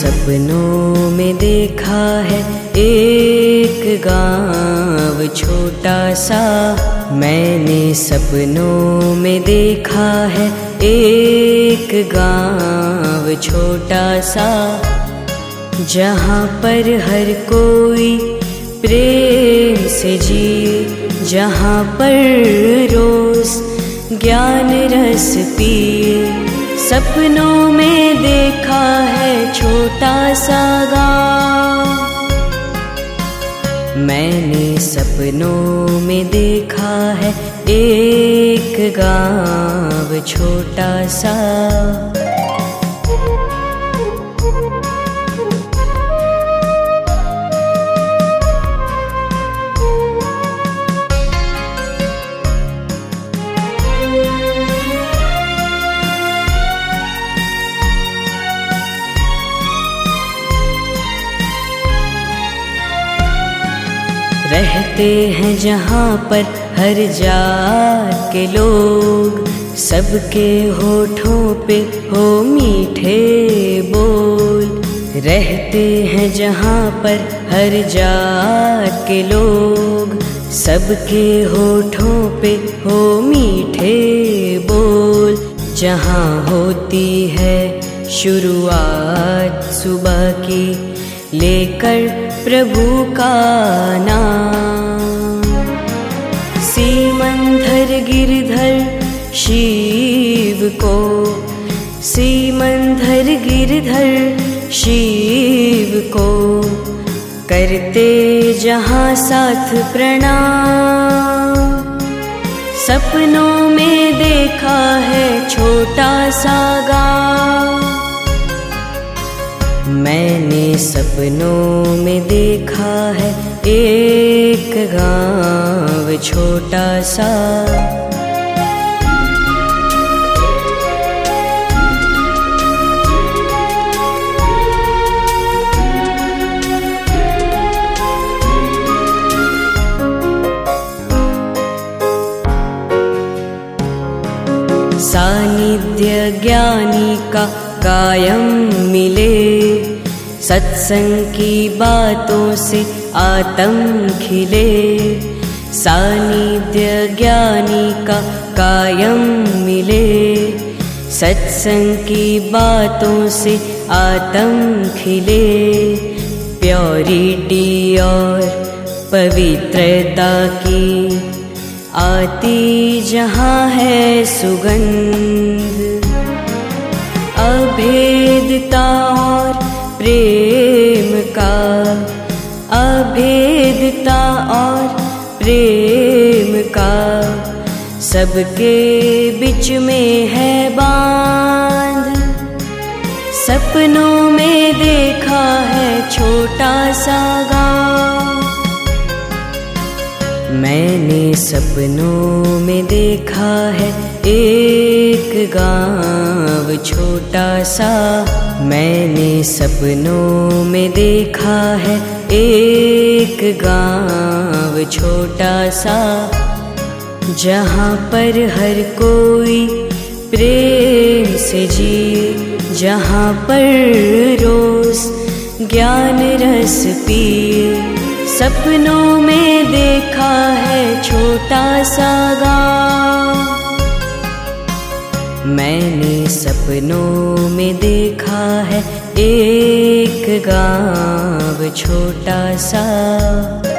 सपनों में देखा है एक गाँव छोटा सा। मैंने सपनों में देखा है एक गाँव छोटा सा, जहाँ पर हर कोई प्रेम से जिए, जहाँ पर रोज ज्ञान रस पिए। सपनों में देखा है छोटा सा गाँव, मैंने सपनों में देखा है एक गाँव छोटा सा। रहते हैं जहाँ पर हर जात के लोग, सबके होठों पे हो मीठे बोल। रहते हैं जहाँ पर हर जात के लोग, सबके होठों पे हो मीठे बोल। जहाँ होती है शुरुआत सुबह की, लेकर प्रभु का नाम। सीमंधर गिरधर शिव को, सीमंधर गिरधर शिव को, करते जहाँ साथ प्रणाम। सपनों में देखा है छोटा सा गाँव, मैंने सपनों में देखा है एक गाँव छोटा सा। सानिध्य ज्ञानी का कायम मिले, सत्संग की बातों से आत्म खिले। सानिध्य ज्ञानी का कायम मिले, सत्संग की बातों से आत्म खिले। प्योरिटी और पवित्रता की आती जहाँ है सुगंध, अभेदता और प्रेम का, अभेदता और प्रेम का, सबके बीच में है बांध। सपनों में देखा है छोटा सा गाँव, मैंने सपनों में देखा है एक गाँव छोटा सा। मैंने सपनों में देखा है एक गाँव छोटा सा, जहाँ पर हर कोई प्रेम से जिए, जहाँ पर रोज ज्ञान रस पिए। सपनों में देखा है छोटा सा गाँव, मैंने सपनों में देखा है एक गाँव छोटा सा।